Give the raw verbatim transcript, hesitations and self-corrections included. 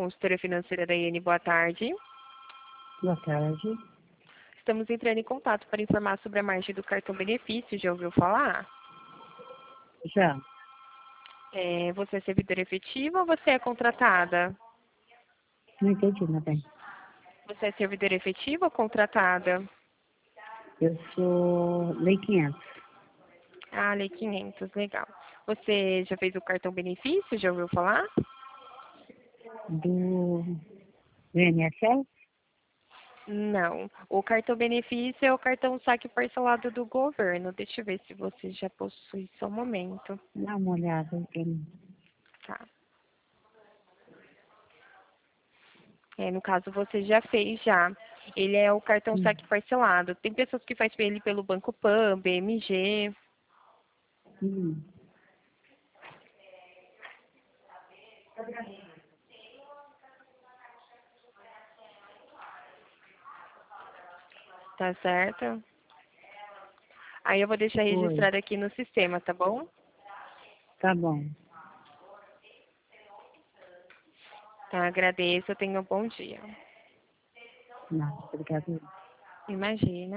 consultora financeira da I N. Boa tarde. Boa tarde. Estamos entrando em contato para informar sobre a margem do cartão benefício. Já ouviu falar? Já. É, você é servidora efetiva ou você é contratada? Não entendi, meu bem. Você é servidora efetiva ou contratada? Eu sou Lei quinhentos. Ah, Lei quinhentos, legal. Você já fez o cartão benefício? Já ouviu falar? Do, do I N S S? Não. O cartão benefício é o cartão saque parcelado do governo. Deixa eu ver se você já possui. Só um momento. Dá uma olhada. Tem... Tá. É, no caso, você já fez já. Ele é o cartão Hum. saque parcelado. Tem pessoas que fazem ele pelo Banco Pan, B M G. Hum. Tá certo? Aí eu vou deixar Foi. registrado aqui no sistema, tá bom? Tá bom. Tá, agradeço. Tenha um bom dia. Não, obrigada. Imagina.